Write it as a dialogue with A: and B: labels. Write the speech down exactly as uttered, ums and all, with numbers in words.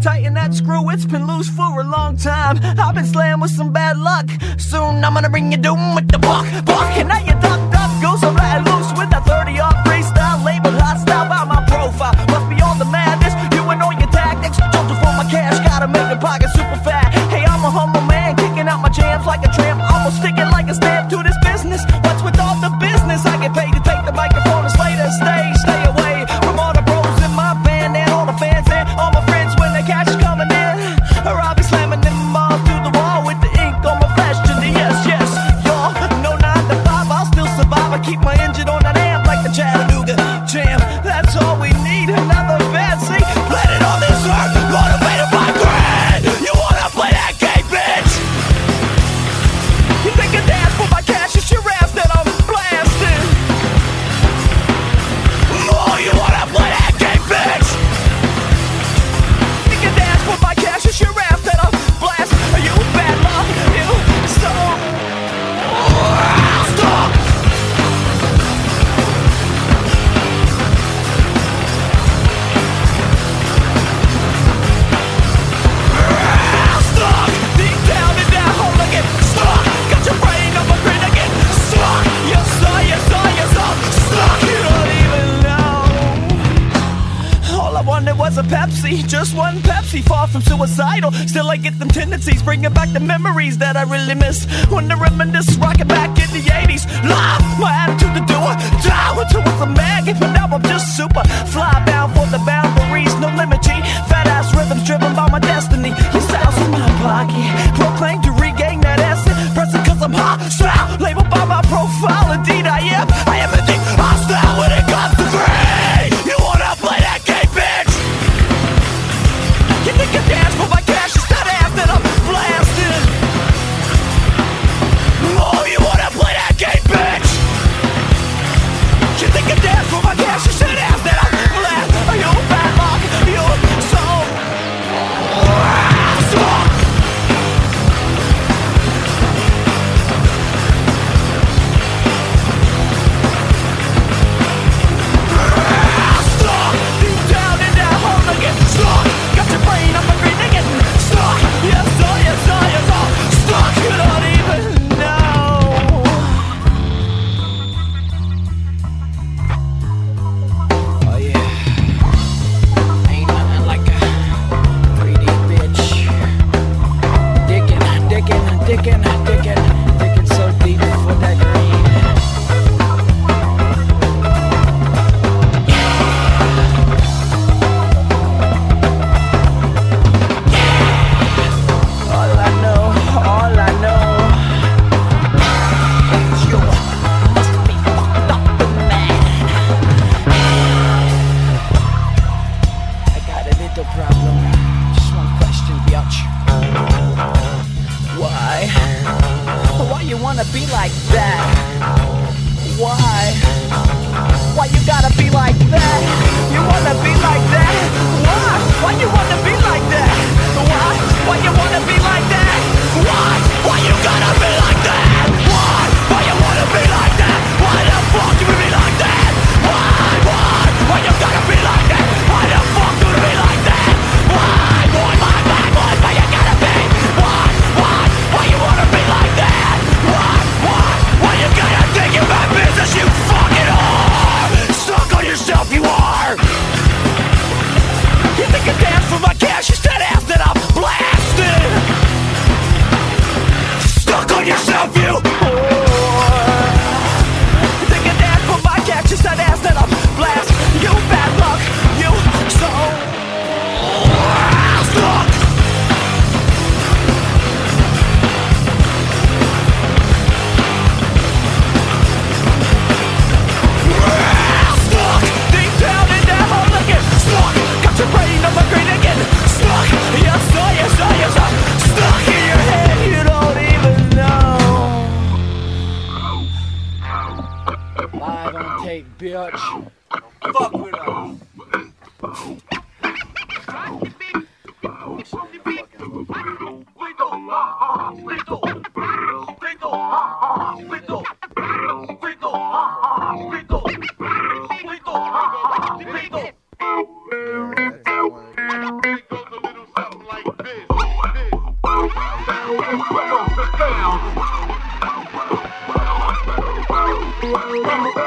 A: tighten that screw, it's been loose for a long time. I've been slammed with some bad luck. Soon I'm gonna bring you doom with the buck, buck. And now you duck, duck, goose, I'm letting loose with that thirty off freestyle. Labeled hot style by my profile. Must be all the madness, you and all your tactics. Jump for my cash, gotta make the pocket super fat. Hey, I'm a humble man, kicking out my jams like a tramp. Almost sticking like a stamp to this business. What's with all the business? I get paid to take the microphone and slay the stage. Stay away from all the bros in my band and all the fans and all my friends when the cash is coming in. Or I'll be slamming them all through the wall with the ink on my flesh. And the yes, yes, y'all. No nine to five, I'll still survive. I keep my engine on that amp like the Chattanooga Jam. That's all we need, another bad seat. Planet on this earth, motivated by greed. You wanna play that game, bitch? You think you dance for my cash? It's your ass that I'm blasting. Oh, you wanna play that game, bitch? You can dance for my cash. It's your ass that I'm blasting. You bad luck, you so stop. Stuck deep down in that hole again. Stuck, got your brain up a grin again. Stuck, you saw, you saw, you saw. Stuck, you don't even know. All I wanted was a Pepsi, just one Pepsi. Far from suicidal, still I get them tendencies, bringing back the memories that I really miss. When I reminisce, rocking back in the eighties. Love, my attitude to do it, down until it's a maggot. But now I'm just super fly bound for the boundaries, no limit G. Fat ass rhythms driven by my destiny. Your style's in my pocket, proclaim to regain that essence. Pressing cause I'm hostile, labeled by my profile. Indeed I am, I am indeed hostile when it comes to greed. You wanna play that game, bitch? You think you dance for my cash? It's that ass that I'm blasting. Oh, you wanna play that game, bitch? You think you dance for my cash? It's that ass that I'm blasting. You bad luck, you so stop. Stuck deep down in that hole again. Stuck, got your brain up a green again. Stuck, yes, oh, yes, oh, yes, oh. Stuck, you don't even know. Oh yeah, ain't nothing like a pretty bitch. Digging, digging, digging, digging, digging so deep for that green. All I know, all I know is you must be fucked up and mad. I got a little problem. Just one question, biatch. Why? Why you wanna be like that? Why? Why you gotta be like that? You wanna be like that? Why? Why you wanna be like that? Why? Why you wanna be like that? Why? Why you gotta be like that? Why? Why you wanna be like that? Why the fuck you be like that? Why? Why? Why you gotta be like that? Why the fuck you be like that? Why? Why? Why? Why? Why? Why you gotta be? Why? Why? Why you wanna be like that? Why? Why? Why you gotta think you're my business? You fucking whore! Stuck on yourself, you are. You think you dance for my cash? It's that ass that I'm blasting. Stuck on yourself, you whore. You think you dance for my cash? It's that ass that I'm blasting. You bad luck, you so stuck. Stuck deep down in that hole again. Stuck, got your brain up a green again. Stuck, yes, oh, yes, oh, yes, oh. Stuck in your head, you don't even know. Live on tape, bitch. Fuck with us.
B: down.